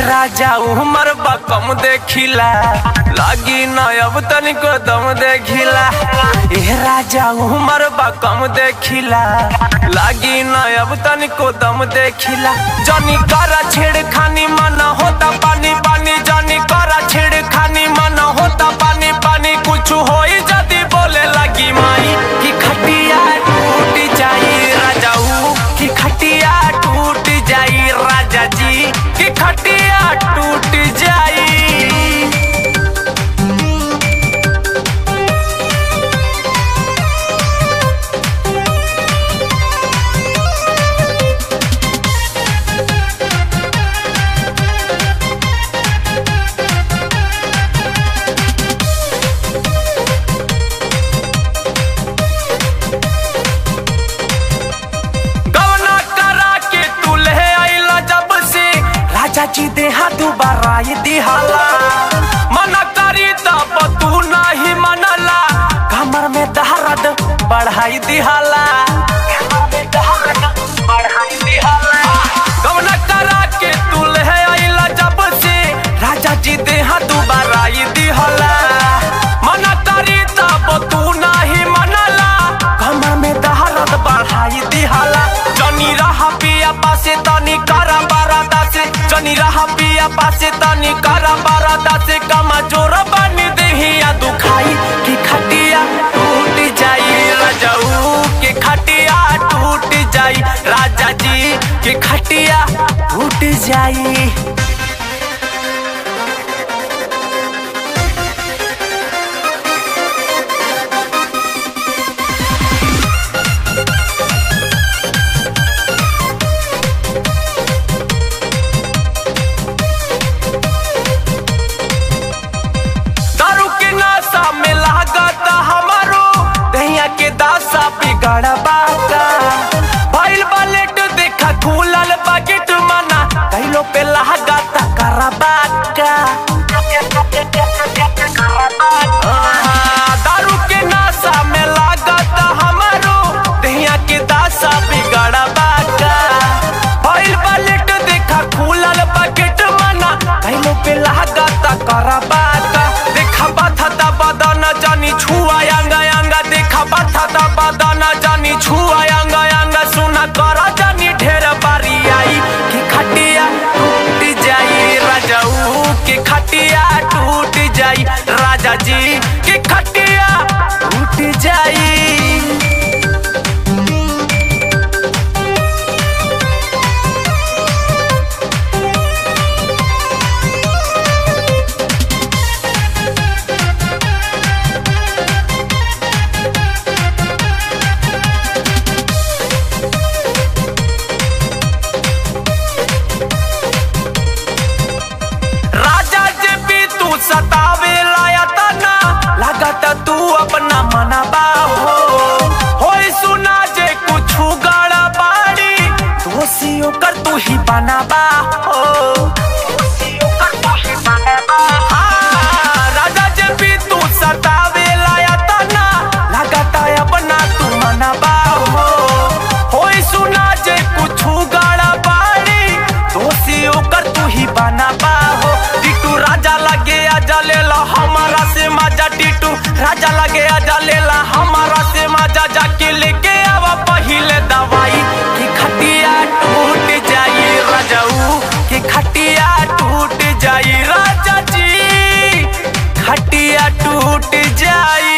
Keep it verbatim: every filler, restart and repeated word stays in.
राजा उमर बकम देखिला लागी न अब तनिको दम देखिला। ए राजा उमर बकम देखिला लागी न अब तनिको दम देखिला। जनी करा छेड़खानी मन होता पानी पानी, जनी करा छेड़खानी मन होता पानी पानी। कुछ होई जदी बोले लगी माई कि खटिया टूट जाई राजा ऊ कि खटिया टूट जाई राजा जी कि खटिया टूट जाई। चाची देहा दोबारा ये दिहाला मना करी तब तू नहीं मनला। कमर में दर्द बढ़ाई दिहाला गवना करा के तू ले आइला जब से राजा जी देहा दोबारा ये दिहाला। मना करी तब तू नहीं मनला कमर में दर्द बढ़ाई दिहाला। जनी रहा पिया पासे तनी करा बारादा से, जनी रहा पिया पासे तनी करा बारादा से। कमा जोर बनी देहिया दुखाई कि खटिया टूट जाई राजाऊ के खटिया टूट जाई राजा जी के खटिया टूट जाई। दासा बिगड़ बाका भइल बालेट देखा खुलल बकेट मना कइलो पे लहगा तकरा बाका। दारू के नशा में लागत हमारो दहिया के दासा बिगड़ बाका भइल बालेट देखा खुलल बकेट मना कइलो पे लहगा तकरा बाका। देखा बाथा बदन जानी छुआ अंगा अंगा देखा बाथा बदना जानी छुआ अंगा अंगा। सुना करा जानी ढेर बारी आई कि खटिया टूट जाई राजाऊ के खटिया टूट जाई राजा जी के खटिया टूट जाई। सतावे लाया तना लागत तू अपना मनबा हो होई सुना जे कुछ गाड़ा बाड़ी दोषियों कर तू ही बनबा हो। हाँ, राजा जे भी तू सतावे लाया तना लागत अपना तू मनबा हो होई सुना जे कुछ गाड़ा बाड़ी दोषियों कर तू ही बनबा हो। टिटू राजा लगे आजा लेला हमारा से मजा टिटू राजा लगे आजा लेला हमारा से मजा जाके लेके आवा पहिले दवाई कि खटिया टूट जाई राजाऊ कि खटिया टूट जाई राजा जी खटिया टूट जाई।